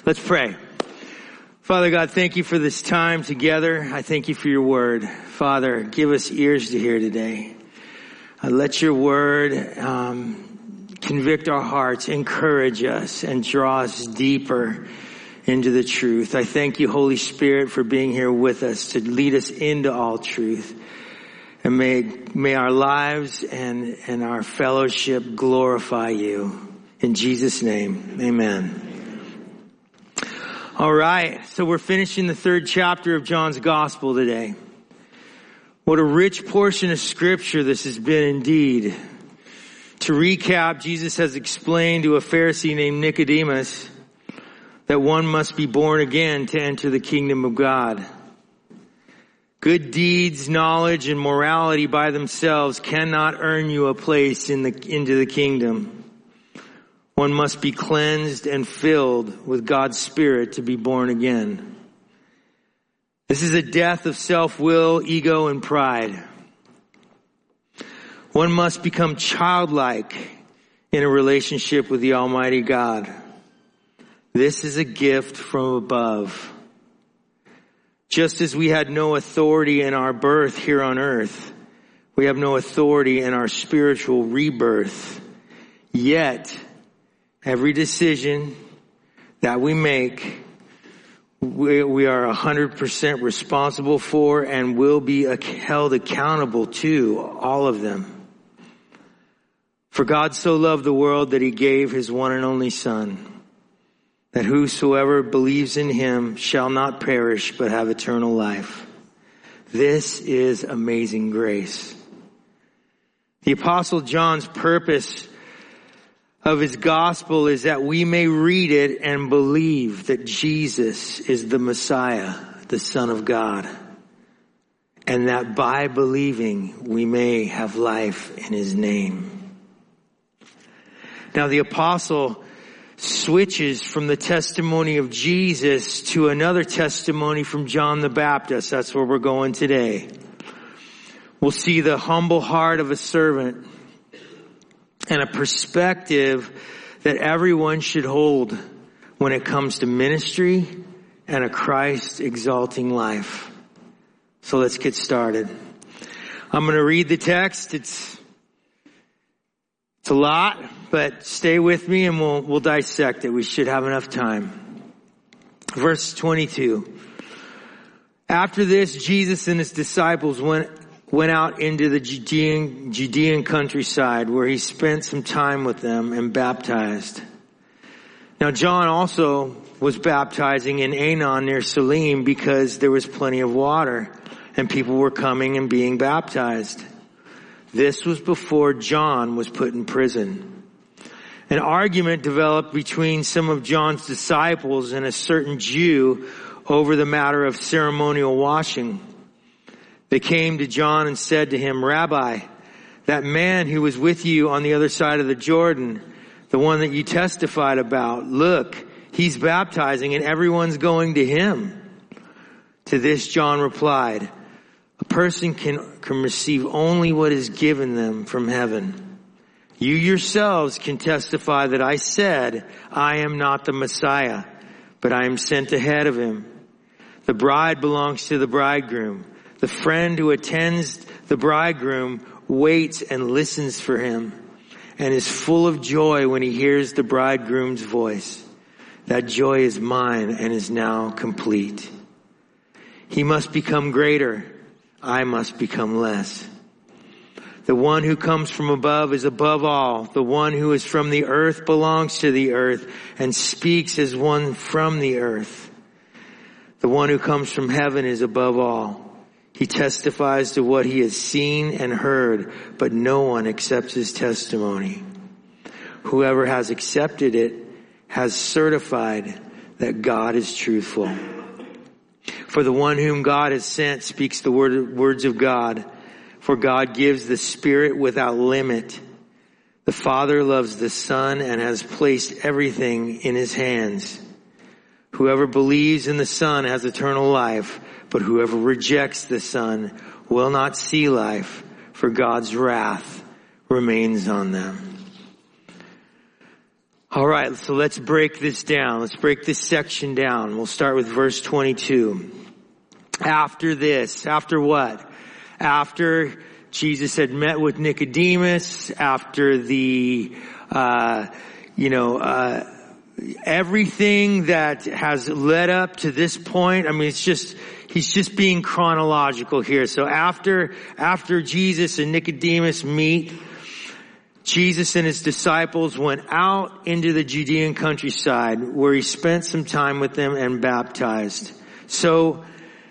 Let's pray. Father God, thank you for this time together. I thank you for your word. Father, give us ears to hear today. Let your word convict our hearts, encourage us, and draw us deeper into the truth. I thank you, Holy Spirit, for being here with us to lead us into all truth. And may our lives and our fellowship glorify you. In Jesus' name, amen. All right, so we're finishing the 3rd chapter of John's Gospel today. What a rich portion of Scripture this has been indeed. To recap, Jesus has explained to a Pharisee named Nicodemus that one must be born again to enter the kingdom of God. Good deeds, knowledge, and morality by themselves cannot earn you a place into the kingdom. One must be cleansed and filled with God's Spirit to be born again. This is a death of self-will, ego, and pride. One must become childlike in a relationship with the Almighty God. This is a gift from above. Just as we had no authority in our birth here on earth, we have no authority in our spiritual rebirth. Yet, every decision that we make, we are 100% responsible for and will be held accountable to, all of them. For God so loved the world that he gave his one and only Son, that whosoever believes in him shall not perish but have eternal life. This is amazing grace. The Apostle John's purpose of his gospel is that we may read it and believe that Jesus is the Messiah, the Son of God, and that by believing we may have life in his name. Now the apostle switches from the testimony of Jesus to another testimony from John the Baptist. That's where we're going today. We'll see the humble heart of a servant and a perspective that everyone should hold when it comes to ministry and a Christ-exalting life. So let's get started. I'm going to read the text. It's a lot, but stay with me and we'll dissect it. We should have enough time. Verse 22. After this, Jesus and his disciples went out into the Judean countryside, where he spent some time with them and baptized. Now John also was baptizing in Aenon near Salim, because there was plenty of water and people were coming and being baptized. This was before John was put in prison. An argument developed between some of John's disciples and a certain Jew over the matter of ceremonial washing. They came to John and said to him, "Rabbi, that man who was with you on the other side of the Jordan, the one that you testified about, look, he's baptizing and everyone's going to him." To this John replied, "A person can receive only what is given them from heaven. You yourselves can testify that I said, I am not the Messiah, but I am sent ahead of him. The bride belongs to the bridegroom. The friend who attends the bridegroom waits and listens for him and is full of joy when he hears the bridegroom's voice. That joy is mine and is now complete. He must become greater. I must become less. The one who comes from above is above all. The one who is from the earth belongs to the earth and speaks as one from the earth. The one who comes from heaven is above all. He testifies to what he has seen and heard, but no one accepts his testimony. Whoever has accepted it has certified that God is truthful. For the one whom God has sent speaks the words of God, for God gives the Spirit without limit. The Father loves the Son and has placed everything in his hands. Whoever believes in the Son has eternal life, but whoever rejects the Son will not see life, for God's wrath remains on them. All right, so let's break this down. Let's break this section down. We'll start with verse 22. After this, after what? After Jesus had met with Nicodemus, after the, everything that has led up to this point. I mean, he's just being chronological here. So after Jesus and Nicodemus meet, Jesus and his disciples went out into the Judean countryside where he spent some time with them and baptized. So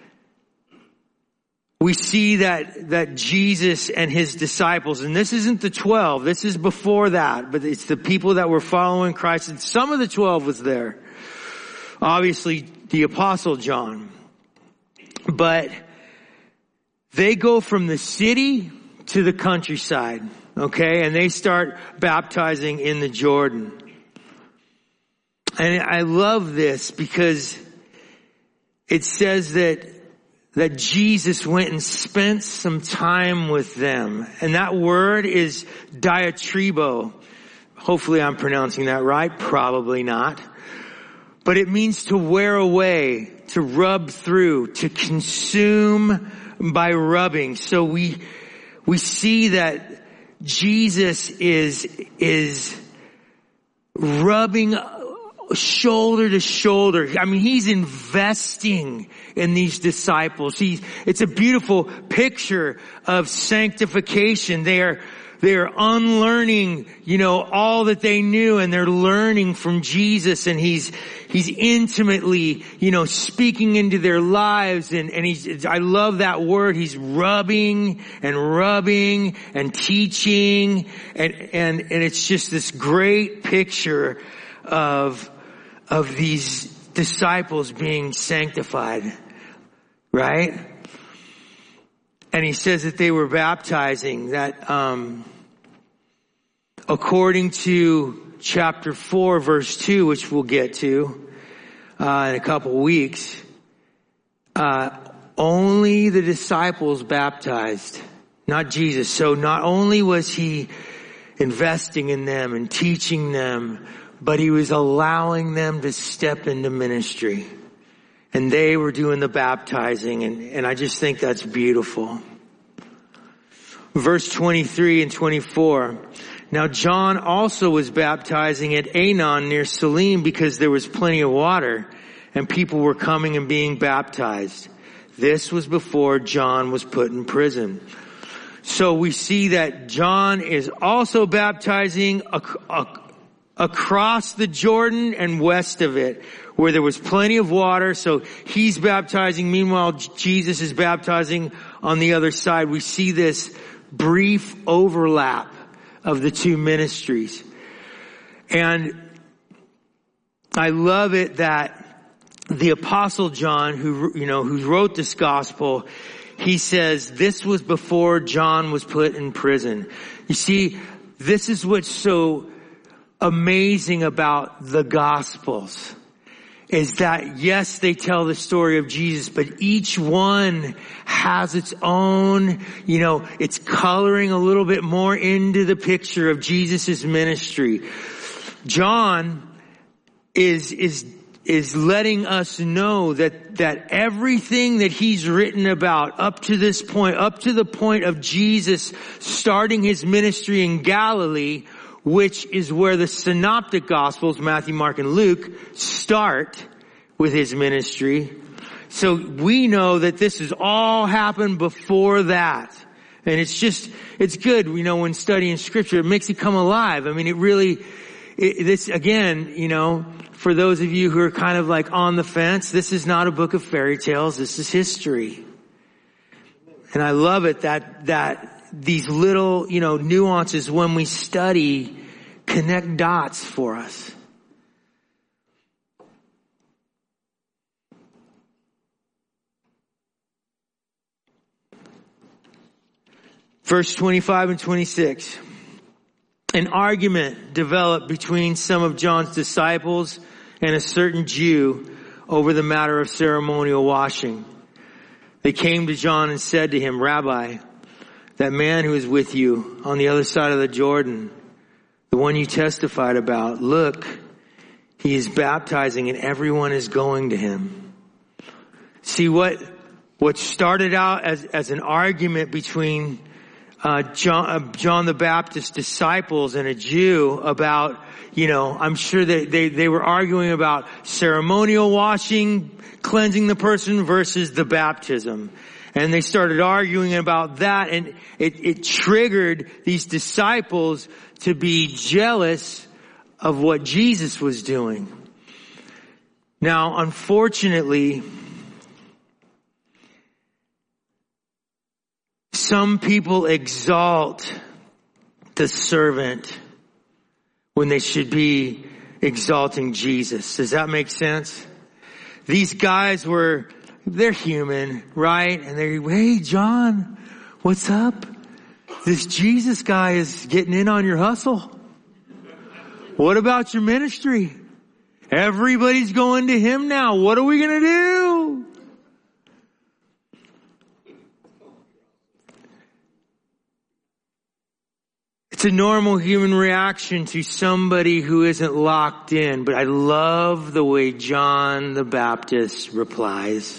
we see that Jesus and his disciples, and this isn't the 12, this is before that, but it's the people that were following Christ, and some of the 12 was there. Obviously, the Apostle John. But they go from the city to the countryside, okay? And they start baptizing in the Jordan. And I love this because it says that Jesus went and spent some time with them. And that word is diatribo. Hopefully I'm pronouncing that right. Probably not. But it means to wear away, to rub through, to consume by rubbing. So we see that Jesus is rubbing shoulder to shoulder. I mean, he's investing in these disciples. It's a beautiful picture of sanctification. They are unlearning, all that they knew, and they're learning from Jesus, and he's intimately, speaking into their lives, and I love that word. He's rubbing and teaching, and it's just this great picture of these disciples being sanctified, right? And he says that they were baptizing, that according to chapter 4, verse 2, which we'll get to in a couple weeks, only the disciples baptized, not Jesus. So not only was he investing in them and teaching them, but he was allowing them to step into ministry. And they were doing the baptizing, and I just think that's beautiful. Verse 23 and 24. Now John also was baptizing at Aenon near Salim because there was plenty of water, and people were coming and being baptized. This was before John was put in prison. So we see that John is also baptizing across the Jordan and west of it, where there was plenty of water. So he's baptizing. Meanwhile, Jesus is baptizing on the other side. We see this brief overlap of the two ministries. And I love it that the Apostle John, who wrote this gospel, he says this was before John was put in prison. You see, this is what's so amazing about the Gospels, is that yes, they tell the story of Jesus, but each one has its own, it's coloring a little bit more into the picture of Jesus' ministry. John is letting us know that everything that he's written about up to this point, up to the point of Jesus starting his ministry in Galilee, which is where the synoptic gospels, Matthew, Mark, and Luke, start with his ministry. So we know that this has all happened before that. And it's good, when studying scripture, it makes it come alive. I mean, this again, for those of you who are kind of like on the fence, this is not a book of fairy tales, this is history. And I love it that these little, nuances when we study connect dots for us. Verse 25 and 26. An argument developed between some of John's disciples and a certain Jew over the matter of ceremonial washing. They came to John and said to him, Rabbi, that man who is with you on the other side of the Jordan, the one you testified about, look, He is baptizing and everyone is going to him. See, what started out as an argument between John the Baptist's disciples and a Jew about, I'm sure that they were arguing about ceremonial washing, cleansing the person versus the baptism. And they started arguing about that, and it triggered these disciples to be jealous of what Jesus was doing. Now, unfortunately, some people exalt the servant when they should be exalting Jesus. Does that make sense? These guys they're human, right? And hey, John, what's up? This Jesus guy is getting in on your hustle. What about your ministry? Everybody's going to him now. What are we going to do? It's a normal human reaction to somebody who isn't locked in, but I love the way John the Baptist replies.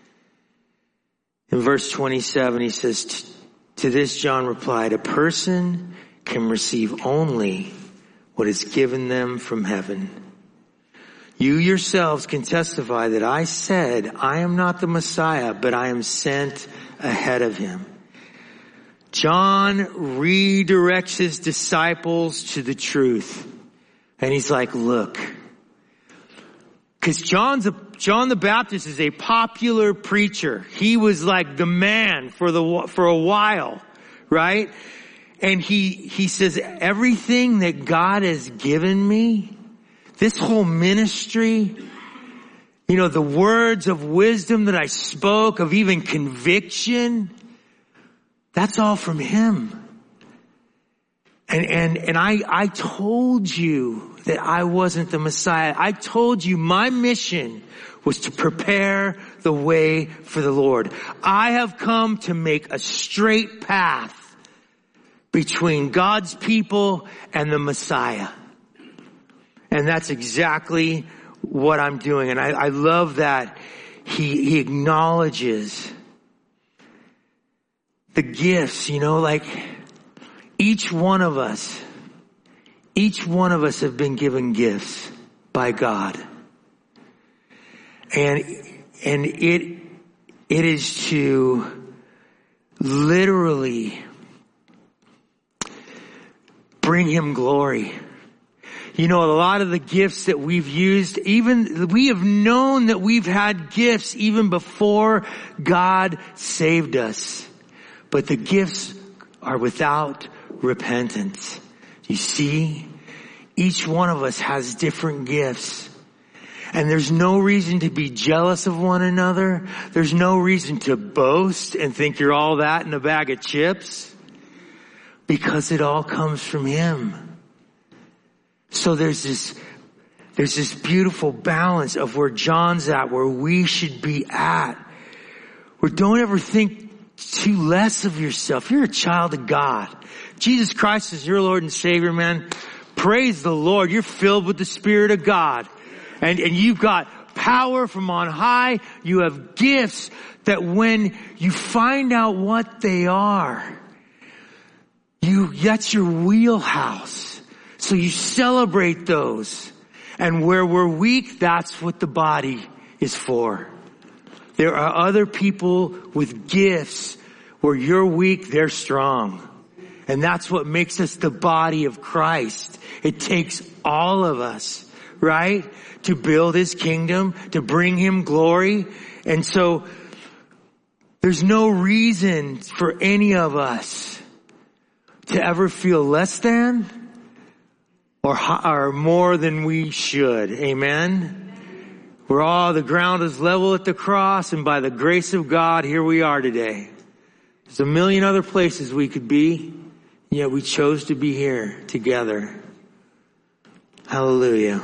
In verse 27, he says, to this John replied, a person can receive only what is given them from heaven. You yourselves can testify that I said, I am not the Messiah, but I am sent ahead of him. John redirects his disciples to the truth. And he's like, look, because John the Baptist is a popular preacher. He was like the man for a while, right? And he says, everything that God has given me, this whole ministry, the words of wisdom that I spoke, of even conviction, that's all from him. And I told you that I wasn't the Messiah. I told you my mission was to prepare the way for the Lord. I have come to make a straight path between God's people and the Messiah. And that's exactly what I'm doing. And I love that he acknowledges the gifts, like each one of us have been given gifts by God. And it is to literally bring him glory. A lot of the gifts that we've used, even we have known that we've had gifts even before God saved us. But the gifts are without repentance. You see, each one of us has different gifts. And there's no reason to be jealous of one another. There's no reason to boast and think you're all that in a bag of chips. Because it all comes from him. So there's this beautiful balance of where John's at, where we should be at. Where don't ever think too less of yourself. You're a child of God. Jesus Christ is your Lord and Savior, man. Praise the Lord. You're filled with the Spirit of God. And you've got power from on high. You have gifts that when you find out what they are, that's your wheelhouse. So you celebrate those. And where we're weak, that's what the body is for. There are other people with gifts where you're weak, they're strong. And that's what makes us the body of Christ. It takes all of us, right? To build his kingdom, to bring him glory. And so there's no reason for any of us to ever feel less than or more than we should. Amen. The ground is level at the cross, and by the grace of God, here we are today. There's a million other places we could be, yet we chose to be here together. Hallelujah.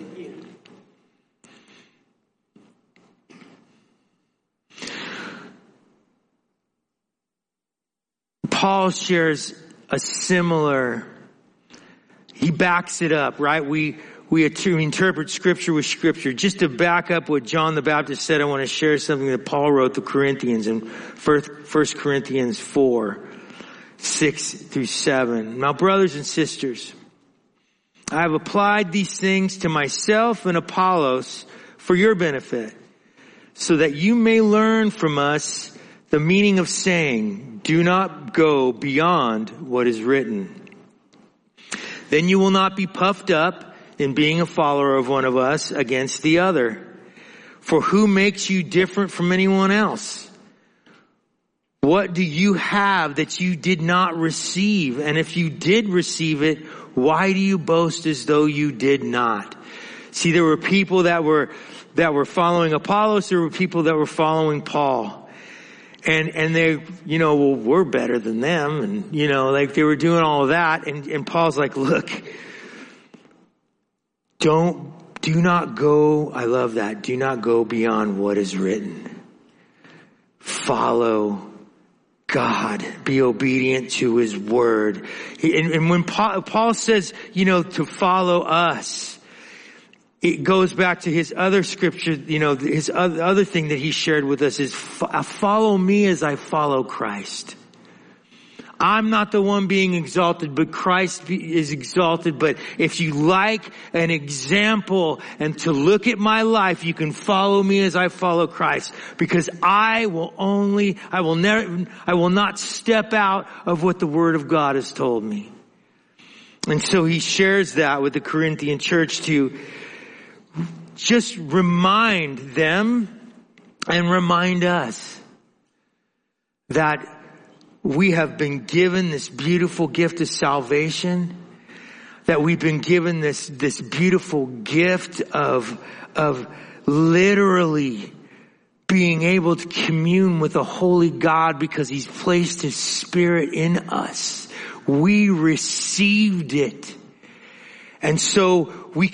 Paul shares a similar, he backs it up, right? We we interpret Scripture with Scripture. Just to back up what John the Baptist said, I want to share something that Paul wrote to Corinthians in 1 Corinthians 4, 6 through 7. Now, brothers and sisters, I have applied these things to myself and Apollos for your benefit, so that you may learn from us the meaning of saying, do not go beyond what is written. Then you will not be puffed up in being a follower of one of us against the other. For who makes you different from anyone else? What do you have that you did not receive? And if you did receive it, why do you boast as though you did not? See, there were people that were following Apollos. There were people that were following Paul. And they, well, we're better than them. And, like they were doing all of that. And Paul's like, look, do not go, I love that. Do not go beyond what is written. Follow God. Be obedient to His word. And when Paul says, to follow us, it goes back to his other scripture, his other thing that he shared with us is follow me as I follow Christ. I'm not the one being exalted, but Christ is exalted. But if you like an example and to look at my life, you can follow me as I follow Christ. Because I will not step out of what the Word of God has told me. And so he shares that with the Corinthian church to just remind them and remind us that we have been given this beautiful gift of salvation, that we've been given this beautiful gift of literally being able to commune with a holy God because He's placed His Spirit in us. We received it. And so we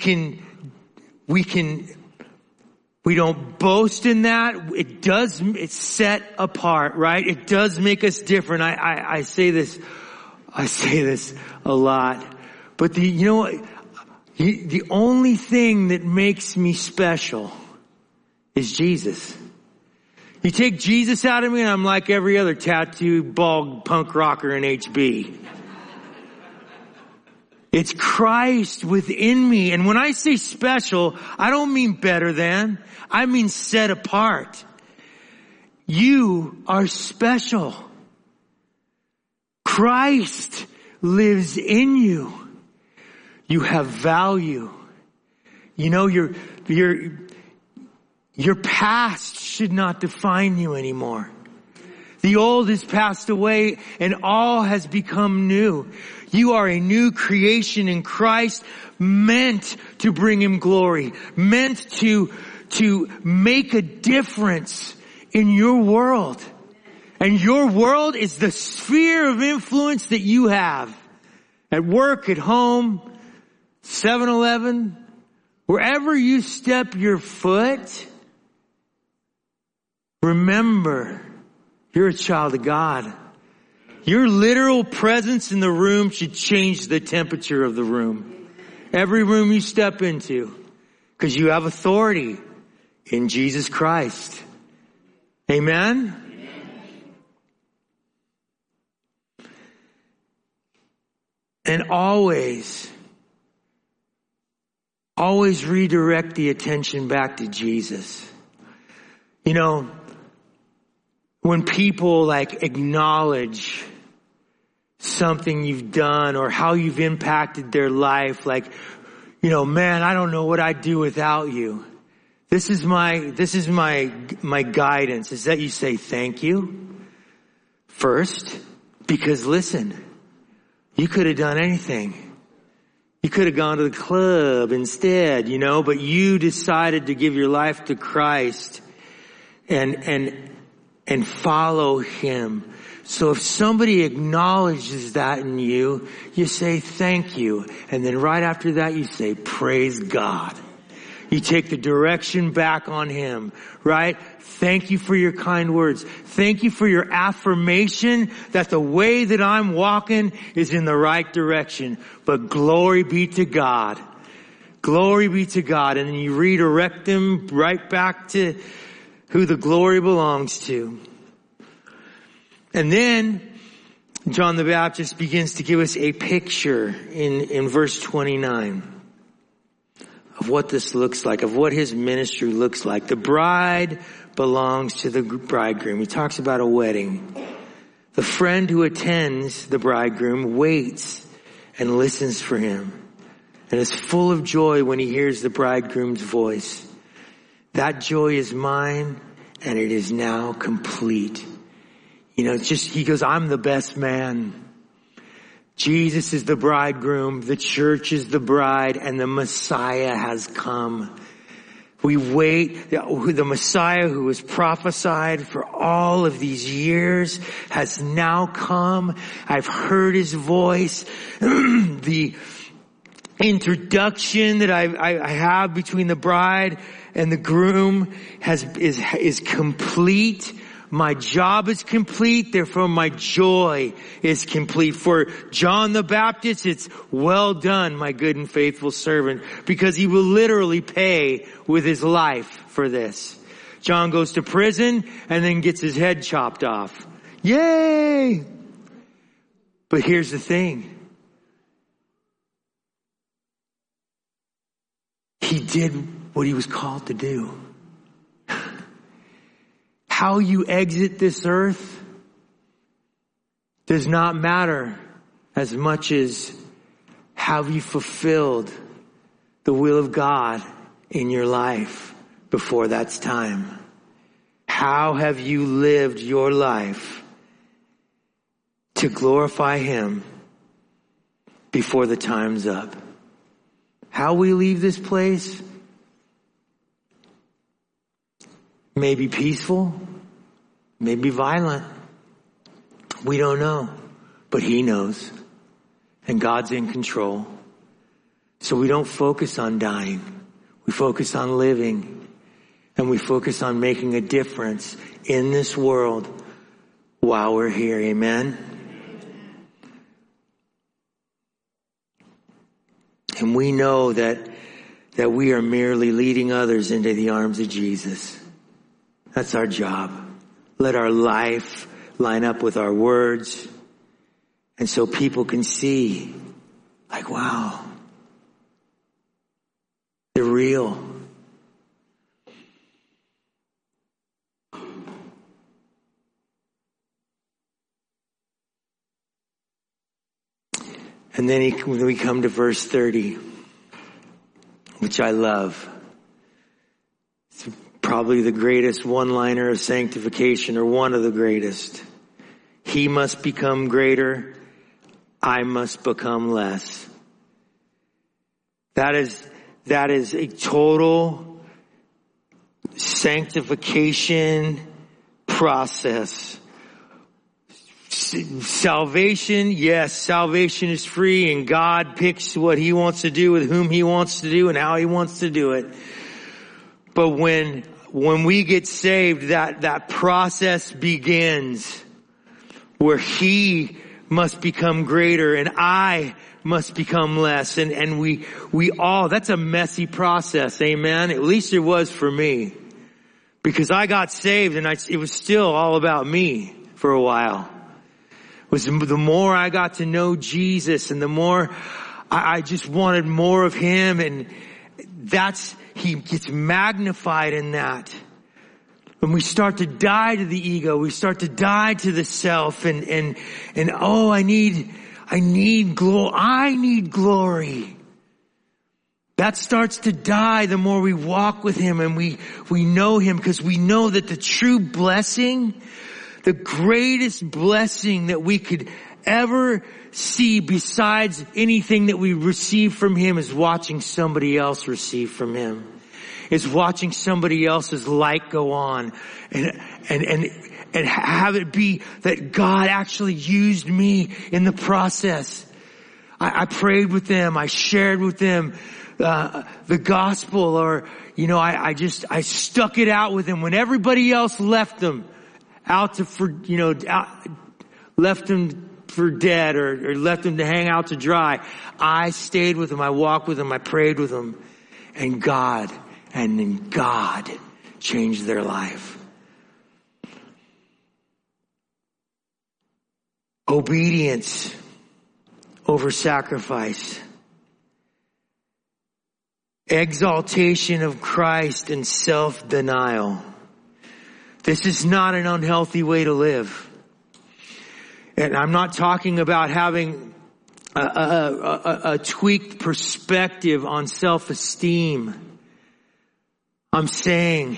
don't boast in that. It's set apart, right? It does make us different. I say this a lot. But the only thing that makes me special is Jesus. You take Jesus out of me and I'm like every other tattooed, bald punk rocker in HB. It's Christ within me. And when I say special, I don't mean better than. I mean set apart. You are special. Christ lives in you. You have value. Your past should not define you anymore. The old has passed away and all has become new. You are a new creation in Christ, meant to bring Him glory, meant to make a difference in your world. And your world is the sphere of influence that you have. At work, at home, 7-Eleven, wherever you step your foot, remember, you're a child of God. Your literal presence in the room should change the temperature of the room. Every room you step into. Because you have authority in Jesus Christ. Amen? And always redirect the attention back to Jesus. When people acknowledge something you've done or how you've impacted their life, man, I don't know what I'd do without you. This is my guidance is that you say thank you first, because listen, you could have done anything. You could have gone to the club instead, but you decided to give your life to Christ and follow Him. So if somebody acknowledges that in you, you say thank you. And then right after that you say praise God. You take the direction back on Him, right? Thank you for your kind words. Thank you for your affirmation that the way that I'm walking is in the right direction. But glory be to God. Glory be to God. And then you redirect them right back to who the glory belongs to. And then John the Baptist begins to give us a picture in verse 29 of what this looks like, of what his ministry looks like. The bride belongs to the bridegroom. He talks about a wedding. The friend who attends the bridegroom waits and listens for him and is full of joy when he hears the bridegroom's voice. That joy is mine, and it is now complete. You know, he goes, I'm the best man. Jesus is the bridegroom, the church is the bride, and the Messiah has come. We wait. The Messiah who was prophesied for all of these years has now come. I've heard his voice. The introduction that I have between the bride and the groom is complete. My job is complete, therefore my joy is complete. For John the Baptist, it's well done, my good and faithful servant, because he will literally pay with his life for this. John goes to prison and then gets his head chopped off. Yay! But here's the thing. He did what he was called to do. How you exit this earth does not matter as much as have you fulfilled the will of God in your life before that's time. How have you lived your life to glorify him before the time's up? How we leave this place may be peaceful, may be violent. We don't know. But he knows. And God's in control. So we don't focus on dying. We focus on living. And we focus on making a difference in this world while we're here. Amen? And we know that we are merely leading others into the arms of Jesus. That's our job. Let our life line up with our words. And so people can see, like, wow, they're real. And then when we come to verse 30, which I love. It's probably the greatest one-liner of sanctification, or one of the greatest. He must become greater. I must become less. That is a total sanctification process. Salvation, yes, salvation is free, and God picks what he wants to do with whom he wants to do and how he wants to do it. But when we get saved, that process begins where he must become greater and I must become less. And we all, that's a messy process. Amen. At least it was for me, because I got saved and it was still all about me for a while. The more I got to know Jesus and the more I just wanted more of him, and he gets magnified in that. When we start to die to the ego, we start to die to the self and oh, I need glory. That starts to die the more we walk with him and we know him, because we know that the true blessing, the greatest blessing that we could ever see besides anything that we receive from him, is watching somebody else receive from him. Is watching somebody else's light go on and have it be that God actually used me in the process. I prayed with them. I shared with them the gospel, or, I stuck it out with them when everybody else left them left them for dead or left them to hang out to dry. I stayed with them. I walked with them. I prayed with them. and God changed their life. Obedience over sacrifice. Exaltation of Christ and self-denial. This is not an unhealthy way to live. And I'm not talking about having a tweaked perspective on self-esteem. I'm saying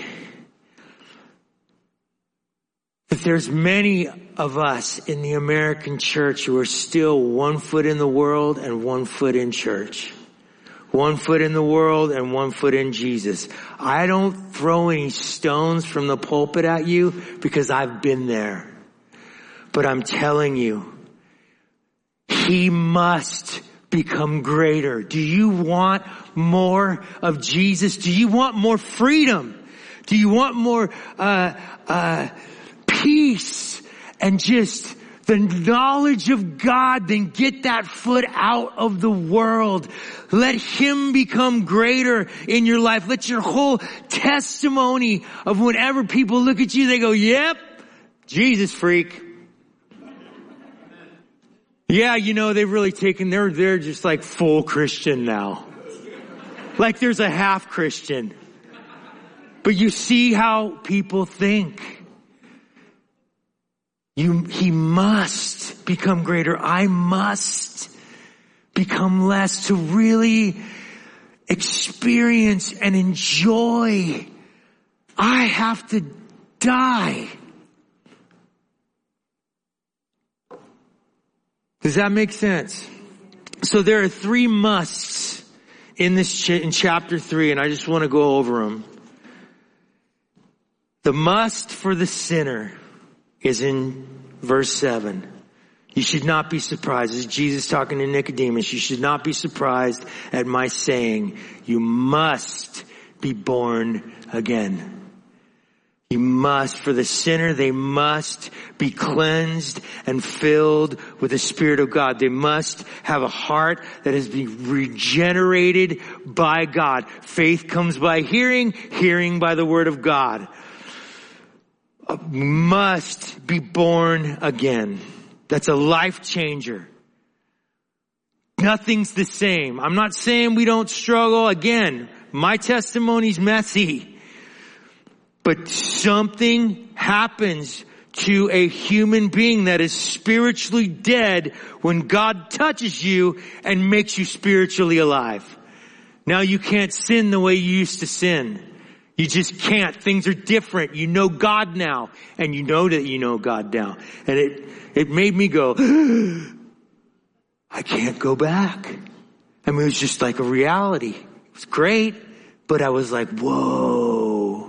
that there's many of us in the American church who are still 1 foot in the world and 1 foot in church. 1 foot in the world and 1 foot in Jesus. I don't throw any stones from the pulpit at you because I've been there. But I'm telling you, he must become greater. Do you want more of Jesus? Do you want more freedom? Do you want more peace and just the knowledge of God? Then get that foot out of the world. Let him become greater in your life. Let your whole testimony of whenever people look at you, they go, yep, Jesus freak. Yeah, they've really taken, they're just like full Christian now. Like there's a half Christian. But you see how people think. He must become greater. I must become less to really experience and enjoy. I have to die. Does that make sense? So there are 3 musts in chapter 3, and I just want to go over them. The must for the sinner is in verse 7. You should not be surprised. This is Jesus talking to Nicodemus. You should not be surprised at my saying, you must be born again. You must, for the sinner, they must be cleansed and filled with the Spirit of God. They must have a heart that has been regenerated by God. Faith comes by hearing, hearing by the Word of God. Must be born again. That's a life changer. Nothing's the same. I'm not saying we don't struggle. Again, my testimony's messy. But something happens to a human being that is spiritually dead when God touches you and makes you spiritually alive. Now you can't sin the way you used to sin. You just can't. Things are different. You know God now. And you know that you know God now. And it made me go, I can't go back. I mean, it was just like a reality. It was great. But I was like, whoa.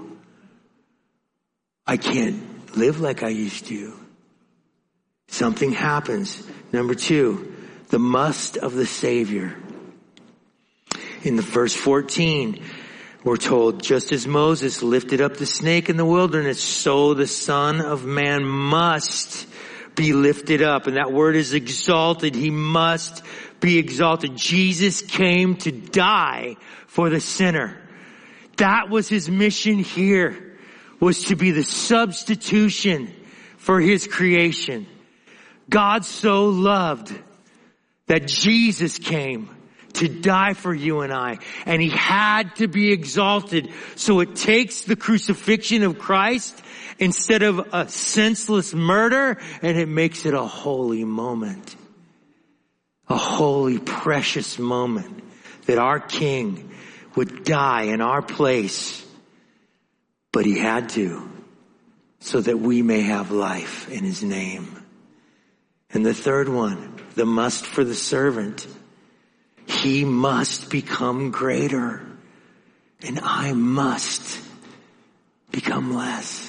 I can't live like I used to. Something happens. Number 2, the must of the Savior. In the verse 14, we're told, just as Moses lifted up the snake in the wilderness, so the Son of Man must be lifted up. And that word is exalted. He must be exalted. Jesus came to die for the sinner. That was his mission here, was to be the substitution for his creation. God so loved that Jesus came to die for you and I. And he had to be exalted. So it takes the crucifixion of Christ instead of a senseless murder, and it makes it a holy moment. A holy, precious moment that our King would die in our place. But he had to, so that we may have life in his name. And the third one, the must for the servant. He must become greater, and I must become less.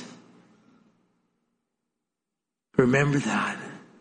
Remember that.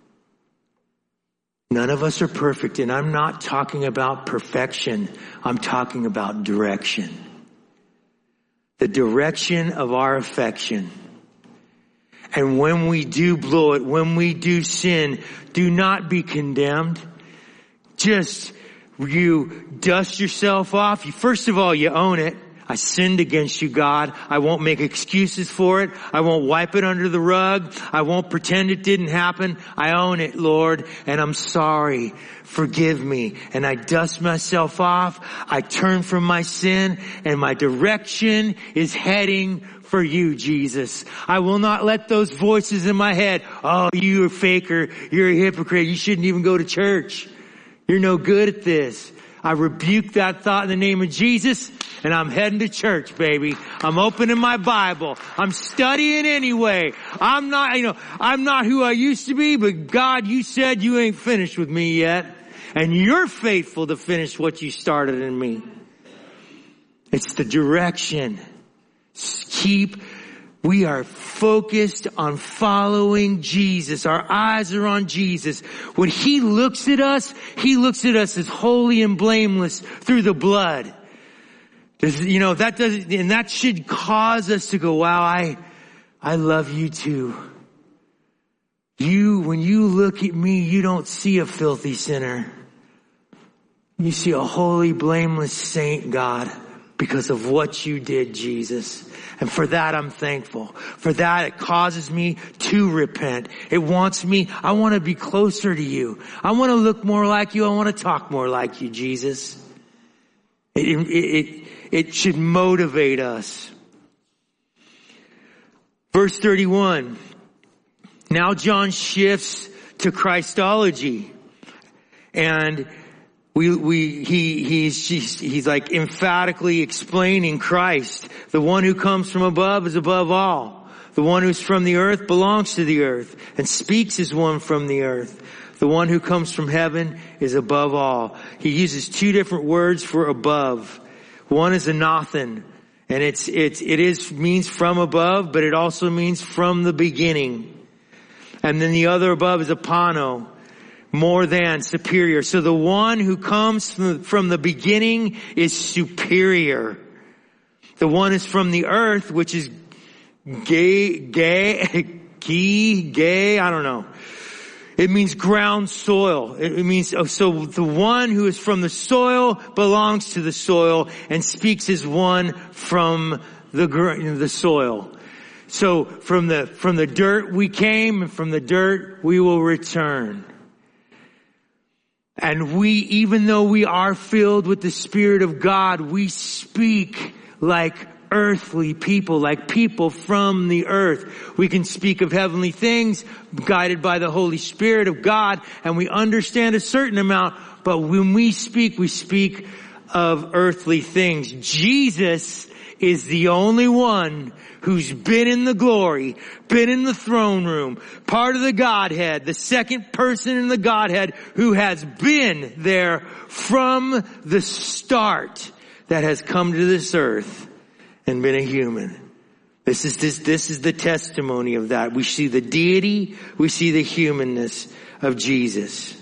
None of us are perfect, and I'm not talking about perfection. I'm talking about direction. The direction of our affection. And when we do blow it, when we do sin, do not be condemned. Just You dust yourself off. First of all, you own it. I sinned against you, God. I won't make excuses for it. I won't wipe it under the rug. I won't pretend it didn't happen. I own it, Lord, and I'm sorry. Forgive me. And I dust myself off. I turn from my sin, and my direction is heading for you, Jesus. I will not let those voices in my head, oh, you're a faker. You're a hypocrite. You shouldn't even go to church. You're no good at this. I rebuke that thought in the name of Jesus, and I'm heading to church, baby. I'm opening my Bible. I'm studying anyway. I'm not who I used to be, but God, you said you ain't finished with me yet. And you're faithful to finish what you started in me. It's the direction. We are focused on following Jesus. Our eyes are on Jesus. When He looks at us as holy and blameless through the blood. That should cause us to go, wow, I love you too. When you look at me, you don't see a filthy sinner. You see a holy, blameless saint, God, because of what you did, Jesus. And for that, I'm thankful. For that, it causes me to repent. I want to be closer to you. I want to look more like you. I want to talk more like you, Jesus. It should motivate us. Verse 31. Now John shifts to Christology. And he's like emphatically explaining Christ. The one who comes from above is above all. The one who's from the earth belongs to the earth and speaks as one from the earth. The one who comes from heaven is above all. He uses two different words for above. One is anothen, and it means from above, but it also means from the beginning. And then the other above is apano. More than, superior. So the one who comes from the beginning is superior. The one is from the earth, which is gay, I don't know. It means ground soil. It means, so the one who is from the soil belongs to the soil and speaks as one from the soil. So from the dirt we came, and from the dirt we will return. And even though we are filled with the Spirit of God, we speak like earthly people, like people from the earth. We can speak of heavenly things guided by the Holy Spirit of God, and we understand a certain amount, but when we speak of earthly things. Jesus is the only one who's been in the glory, been in the throne room, part of the Godhead, the second person in the Godhead who has been there from the start, that has come to this earth and been a human. This is the testimony of that. We see the deity, we see the humanness of Jesus.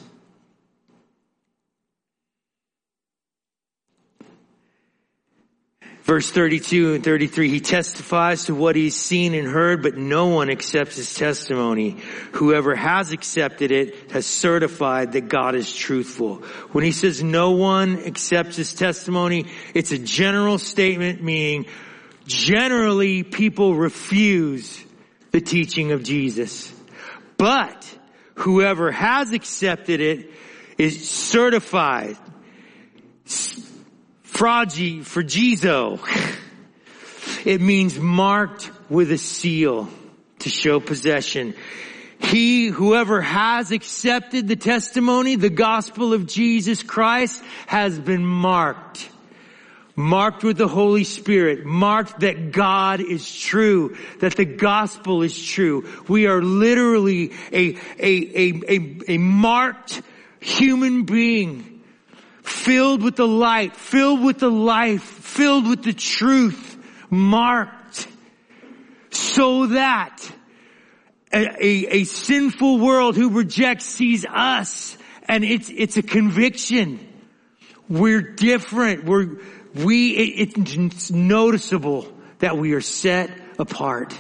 Verse 32 and 33, he testifies to what he's seen and heard, but no one accepts his testimony. Whoever has accepted it has certified that God is truthful. When he says no one accepts his testimony, it's a general statement, meaning generally people refuse the teaching of Jesus. But whoever has accepted it is certified. Fragizo. It means marked with a seal to show possession. Whoever has accepted the testimony, the gospel of Jesus Christ, has been marked. Marked with the Holy Spirit. Marked that God is true. That the gospel is true. We are literally a marked human being. Filled with the light, filled with the life, filled with the truth, marked, so that a sinful world who rejects sees us, and it's a conviction. We're different. It's noticeable that we are set apart.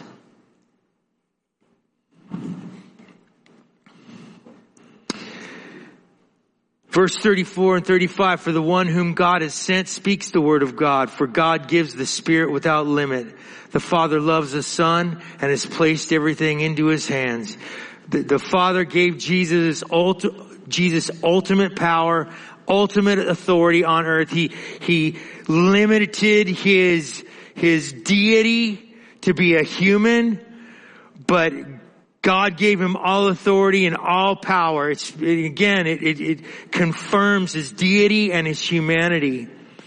Verse 34 and 35, for the one whom God has sent speaks the word of God, for God gives the Spirit without limit. The Father loves the Son and has placed everything into His hands. The Father gave Jesus ultimate power, ultimate authority on earth. He limited His deity to be a human, but God gave Him all authority and all power. It confirms His deity and His humanity.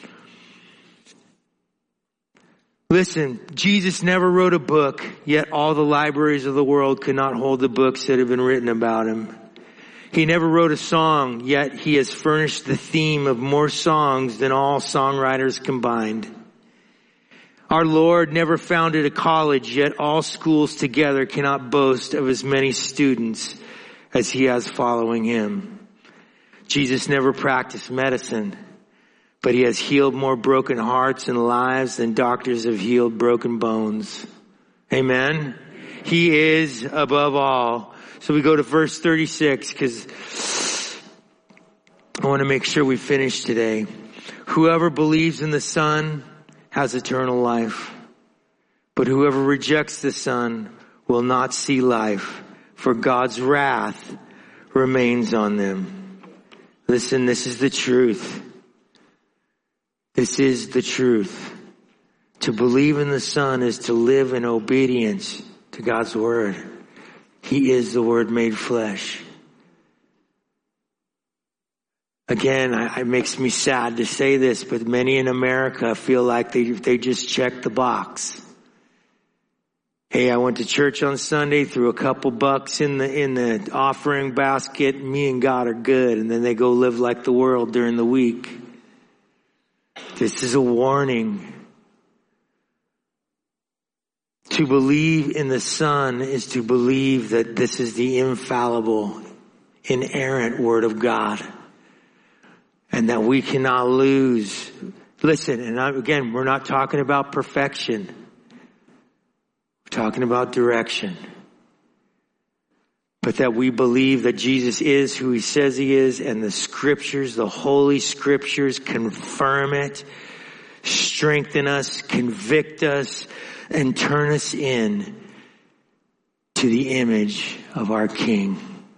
Listen, Jesus never wrote a book, yet all the libraries of the world could not hold the books that have been written about Him. He never wrote a song, yet He has furnished the theme of more songs than all songwriters combined. Our Lord never founded a college, yet all schools together cannot boast of as many students as He has following Him. Jesus never practiced medicine, but He has healed more broken hearts and lives than doctors have healed broken bones. Amen? He is above all. So we go to verse 36 because I want to make sure we finish today. Whoever believes in the Son has eternal life. But whoever rejects the Son will not see life, for God's wrath remains on them. Listen, this is the truth. This is the truth. To believe in the Son is to live in obedience to God's Word. He is the Word made flesh. Again, it makes me sad to say this, but many in America feel like they just check the box. Hey, I went to church on Sunday, threw a couple bucks in the offering basket, me and God are good, and then they go live like the world during the week. This is a warning. To believe in the Son is to believe that this is the infallible, inerrant Word of God. And that we cannot lose. Listen, and again, we're not talking about perfection. We're talking about direction. But that we believe that Jesus is who He says He is, and the Scriptures, the Holy Scriptures confirm it, strengthen us, convict us, and turn us in to the image of our King.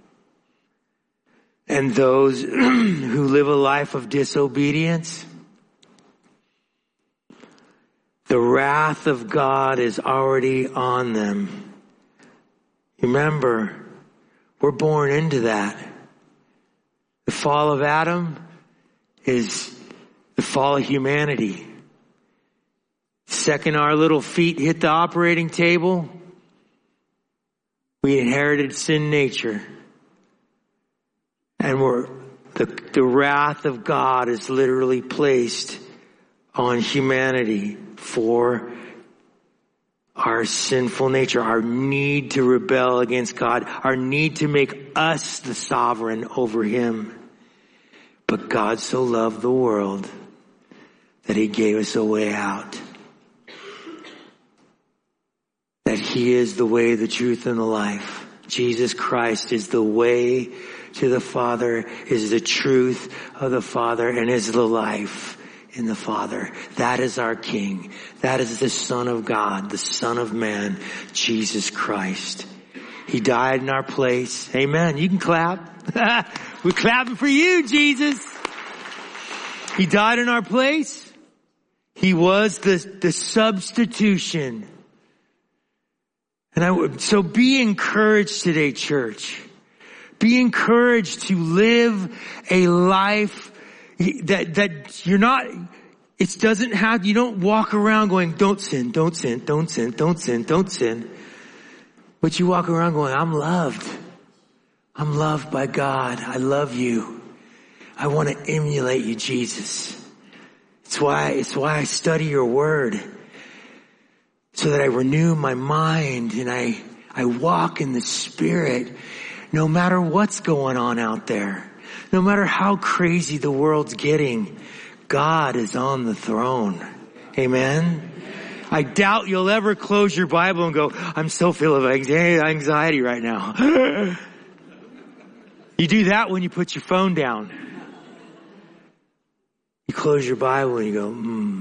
And those who live a life of disobedience, the wrath of God is already on them. Remember, we're born into that. The fall of Adam is the fall of humanity. Second our little feet hit the operating table, we inherited sin nature. And the wrath of God is literally placed on humanity for our sinful nature, our need to rebel against God, our need to make us the sovereign over Him. But God so loved the world that He gave us a way out. That He is the way, the truth, and the life. Jesus Christ is the way to the Father, is the truth of the Father, and is the life in the Father. That is our King. That is the Son of God, the Son of Man, Jesus Christ. He died in our place. Amen. You can clap. We're clapping for you, Jesus. He died in our place. He was the substitution. And so be encouraged today, church. Be encouraged to live a life that you're not, you don't walk around going, don't sin, don't sin, don't sin, don't sin, don't sin. But you walk around going, I'm loved. I'm loved by God. I love you. I want to emulate you, Jesus. It's why I study your word. So that I renew my mind and I walk in the Spirit no matter what's going on out there. No matter how crazy the world's getting, God is on the throne. Amen? I doubt you'll ever close your Bible and go, I'm so full of anxiety right now. You do that when you put your phone down. close your Bible and you go,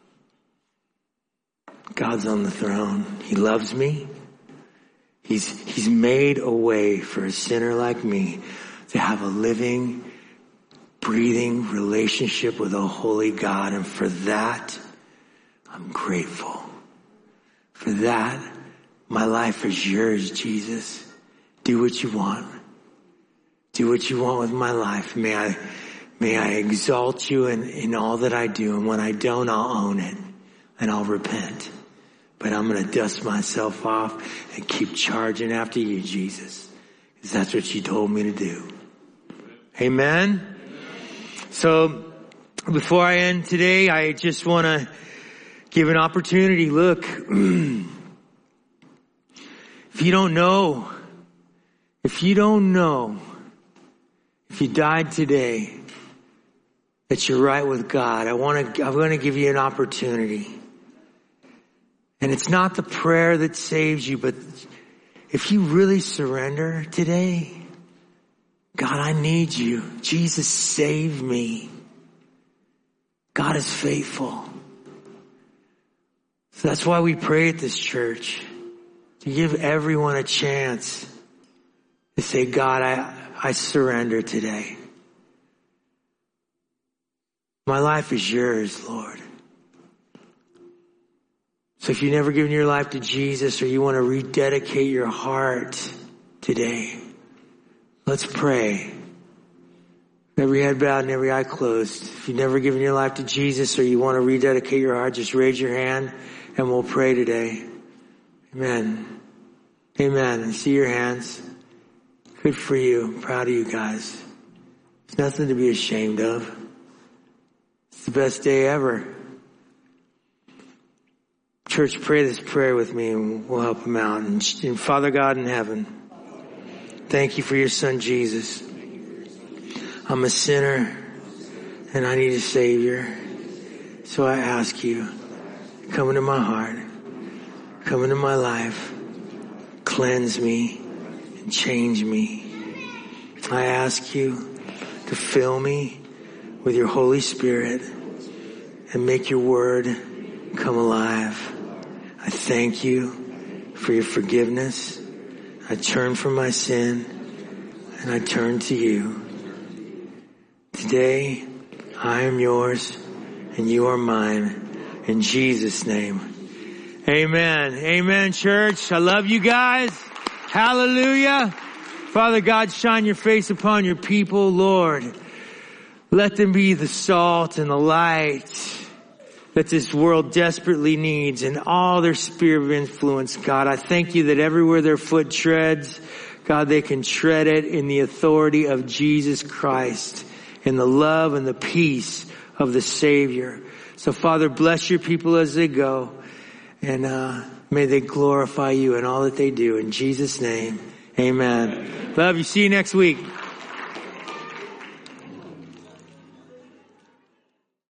God's on the throne. He loves me. He's made a way for a sinner like me to have a living, breathing relationship with a holy God. And for that, I'm grateful. For that, my life is yours, Jesus. Do what you want. Do what you want with my life. May I exalt you in all that I do. And when I don't, I'll own it and I'll repent. But I'm going to dust myself off and keep charging after you, Jesus. Because that's what you told me to do. Amen. So before I end today, I just want to give an opportunity. Look, if you don't know, if you died today, that you're right with God, I'm going to give you an opportunity. And it's not the prayer that saves you, but if you really surrender today, God, I need you. Jesus, save me. God is faithful. So that's why we pray at this church, to give everyone a chance to say, God, I surrender today. My life is yours, Lord. So if you've never given your life to Jesus or you want to rededicate your heart today, let's pray. Every head bowed and every eye closed. If you've never given your life to Jesus or you want to rededicate your heart, just raise your hand and we'll pray today. Amen. Amen. I see your hands. Good for you. I'm proud of you guys. It's nothing to be ashamed of. It's the best day ever. Church, pray this prayer with me and we'll help them out. And Father God in heaven, thank you for your son Jesus. I'm a sinner and I need a Savior. So I ask you, come into my heart, come into my life, cleanse me and change me. I ask you to fill me with your Holy Spirit and make your word come alive. I thank you for your forgiveness. I turn from my sin and I turn to you. Today, I am yours and you are mine. In Jesus' name. Amen. Amen, church. I love you guys. Hallelujah. Father God, shine your face upon your people, Lord. Let them be the salt and the light that this world desperately needs and all their sphere of influence, God. I thank you that everywhere their foot treads, God, they can tread it in the authority of Jesus Christ, in the love and the peace of the Savior. So Father, bless your people as they go, and may they glorify you in all that they do. In Jesus' name, amen. Love you. See you next week.